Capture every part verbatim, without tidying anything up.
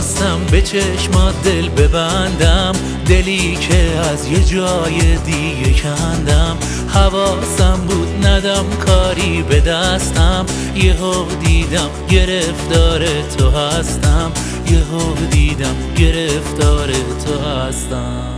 میخواستم به چشمات دل ببندم، دلی که از یه جای دیگه کندم. حواسم بود ندم کاری به دستم، یهو دیدم گرفتار تو هستم، یهو دیدم گرفتار تو هستم.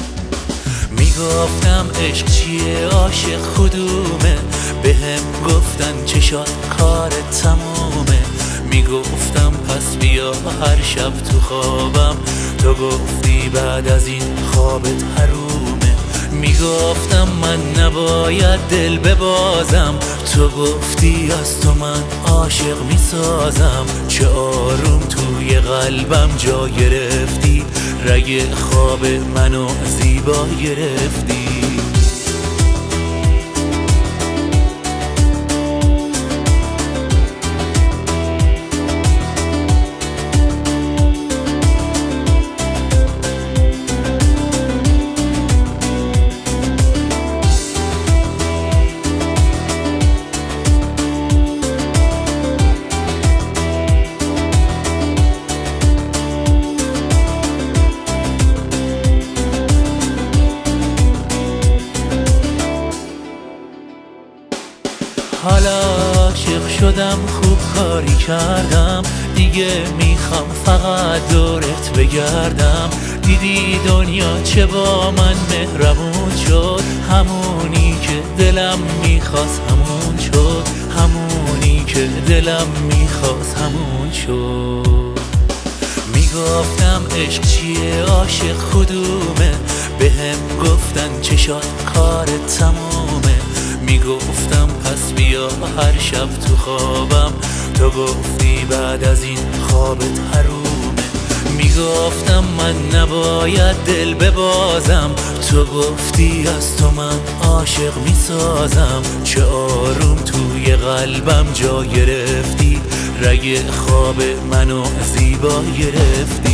میگفتم عشق چیه، عاشق کدومه، بهم گفتن چشات کار تمومه. میگفتم پس بیا هر شب تو خوابم، تو گفتی بعد از این خوابت حرومه. میگفتم من نباید دل ببازم، تو گفتی از تو من عاشق میسازم. چه آروم توی قلبم جا گرفتی، رگ خواب منو زیبا گرفتی. حالا عاشق شدم، خوب کاری کردم، دیگه میخوام فقط دورت بگردم. دیدی دنیا چه با من مهربون شد، همونی که دلم میخواست همون شد، همونی که دلم میخواست همون شد. میگفتم عشق چیه، عاشق کدومه، بهم گفتن چشات کار تمومه. میگفتم پس بیا هر شب تو خوابم، تو گفتی بعد از این خوابت حرومه. میگفتم من نباید دل ببازم، تو گفتی از تو من عاشق میسازم. چه آروم توی قلبم جا گرفتی، رگ خواب منو زیبا گرفتی.